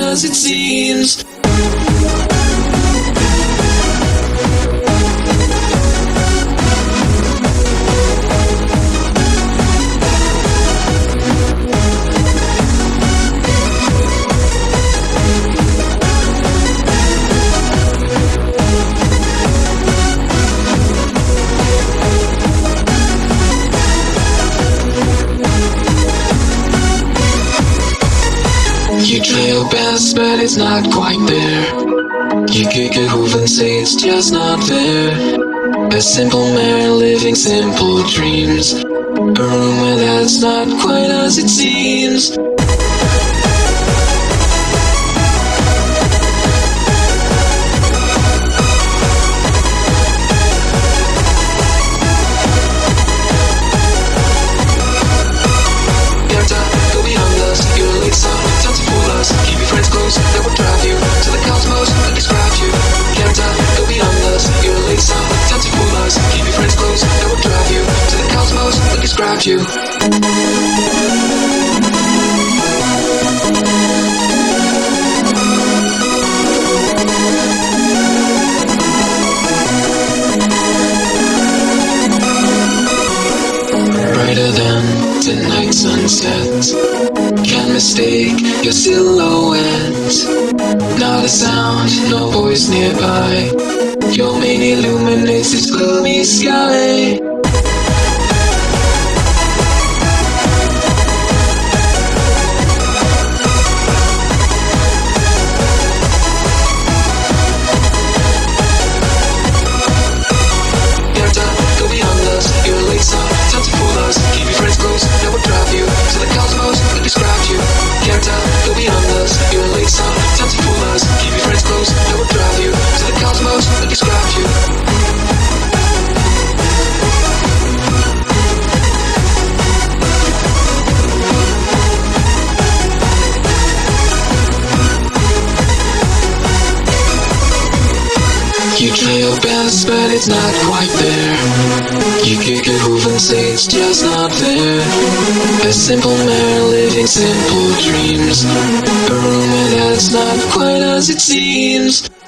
as it seems. You try your best, but it's not quite there. You kick a hoof and say it's just not fair. A simple man living simple dreams. A rumor that's not quite as it seems. Go beyond us, you're a late song, time to fool us. Keep your friends close, that will drive you to the cosmos, that describe you. Can't go beyond us, you're a late song, time to fool us. Keep your friends close, that will drive you to the cosmos, that describe you. Brighter than the night sunset, can't mistake your silhouette. Not a sound, no voice nearby. Your mane illuminates this gloomy sky. Go beyond us, you're a late song, time to fool us. Keep your friends close, that will drive you to the cosmos, that describe you. Can't go beyond us, you're a late song, time to fool us. Keep your friends close, that will drive you to the cosmos, that describe you. You try your best, but it's not quite there. You kick a hoof and say it's just not fair. A simple man living simple dreams. A rumor that's not quite as it seems.